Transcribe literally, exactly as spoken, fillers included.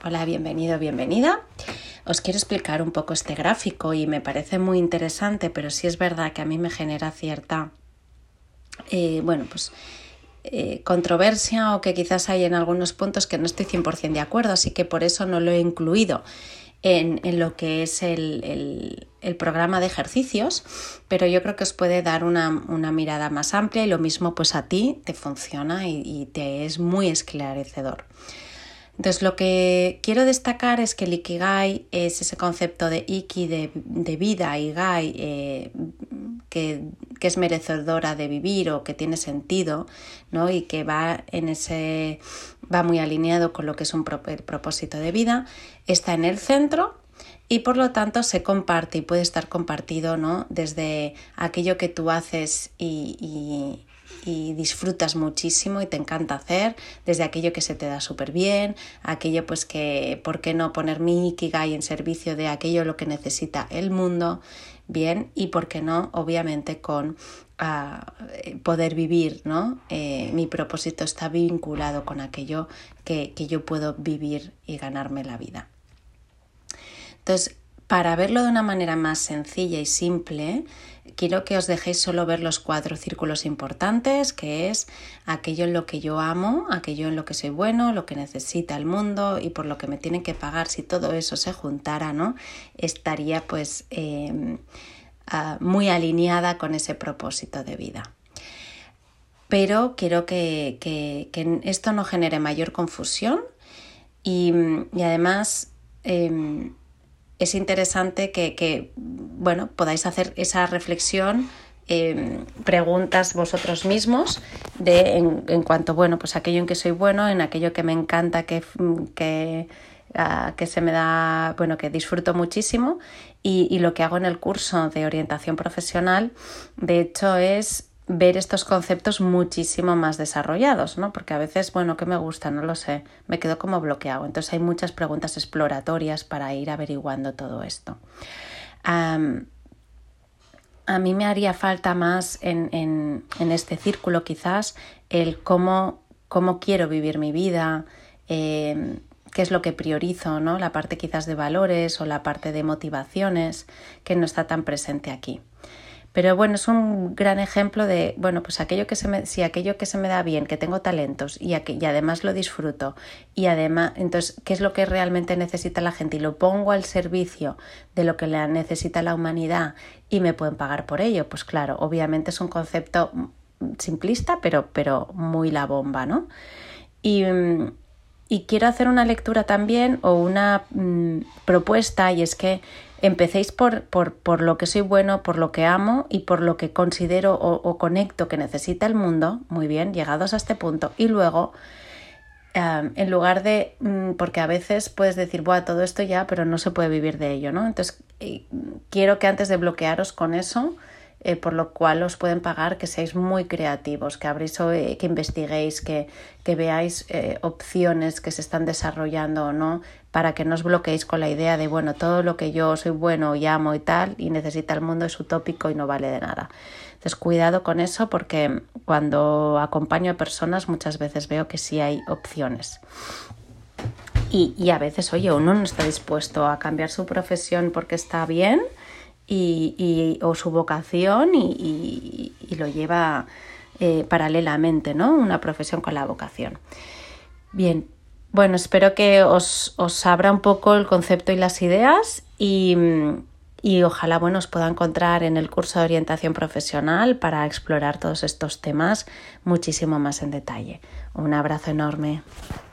Hola, bienvenido, bienvenida. Os quiero explicar un poco este gráfico y me parece muy interesante, pero sí es verdad que a mí me genera cierta, eh, bueno, pues eh, controversia o que quizás hay en algunos puntos que no estoy cien por ciento de acuerdo, así que por eso no lo he incluido en, en lo que es el, el, el programa de ejercicios, pero yo creo que os puede dar una, una mirada más amplia y lo mismo pues a ti te funciona y, y te es muy esclarecedor. Entonces lo que quiero destacar es que el Ikigai es ese concepto de Iki de, de vida y Gai eh, que, que es merecedora de vivir o que tiene sentido, ¿no? Y que va en ese va muy alineado con lo que es un pro, el propósito de vida, está en el centro y por lo tanto se comparte y puede estar compartido, ¿no? Desde aquello que tú haces y, y y disfrutas muchísimo y te encanta hacer, desde aquello que se te da súper bien, aquello pues que, ¿por qué no poner mi Ikigai en servicio de aquello lo que necesita el mundo? Bien, y por qué no, obviamente con uh, poder vivir, ¿no? Eh, mi propósito está vinculado con aquello que, que yo puedo vivir y ganarme la vida. Entonces, para verlo de una manera más sencilla y simple, quiero que os dejéis solo ver los cuatro círculos importantes, que es aquello en lo que yo amo, aquello en lo que soy bueno, lo que necesita el mundo y por lo que me tienen que pagar. Si todo eso se juntara, ¿no? Estaría pues eh, uh, muy alineada con ese propósito de vida. Pero quiero que, que, que esto no genere mayor confusión y, y además eh, es interesante que, que bueno, podáis hacer esa reflexión, eh, preguntas vosotros mismos de en, en cuanto, bueno, pues aquello en que soy bueno, en aquello que me encanta, que, que, uh, que se me da, bueno, que disfruto muchísimo y, y lo que hago en el curso de orientación profesional, de hecho, es ver estos conceptos muchísimo más desarrollados, ¿no? Porque a veces, bueno, ¿qué me gusta? No lo sé, me quedo como bloqueado. Entonces hay muchas preguntas exploratorias para ir averiguando todo esto. Um, a mí me haría falta más en, en, en este círculo quizás el cómo, cómo quiero vivir mi vida, eh, qué es lo que priorizo, ¿no? La parte quizás de valores o la parte de motivaciones que no está tan presente aquí. Pero bueno, es un gran ejemplo de, bueno, pues aquello que se me, si aquello que se me da bien, que tengo talentos y, aquí, y además lo disfruto y además, entonces, ¿qué es lo que realmente necesita la gente? Y lo pongo al servicio de lo que la necesita la humanidad y me pueden pagar por ello. Pues claro, obviamente es un concepto simplista, pero, pero muy la bomba, ¿no? Y, y quiero hacer una lectura también o una mmm, propuesta y es que empecéis por, por, por lo que soy bueno, por lo que amo y por lo que considero o, o conecto que necesita el mundo, muy bien, llegados a este punto, y luego, um, en lugar de, um, porque a veces puedes decir, buah, todo esto ya, pero no se puede vivir de ello, ¿no? Entonces, eh, quiero que antes de bloquearos con eso, eh, por lo cual os pueden pagar, que seáis muy creativos, que abréis, eh, que investiguéis, que, que veáis eh, opciones que se están desarrollando o no, para que no os bloqueéis con la idea de, bueno, todo lo que yo soy bueno y amo y tal y necesita el mundo es utópico y no vale de nada. Entonces, cuidado con eso porque cuando acompaño a personas muchas veces veo que sí hay opciones. Y, y a veces, oye, uno no está dispuesto a cambiar su profesión porque está bien y, y, o su vocación y, y, y lo lleva eh, paralelamente, ¿no? Una profesión con la vocación. Bien. Bueno, espero que os, os abra un poco el concepto y las ideas y, y ojalá bueno, os pueda encontrar en el curso de orientación profesional para explorar todos estos temas muchísimo más en detalle. Un abrazo enorme.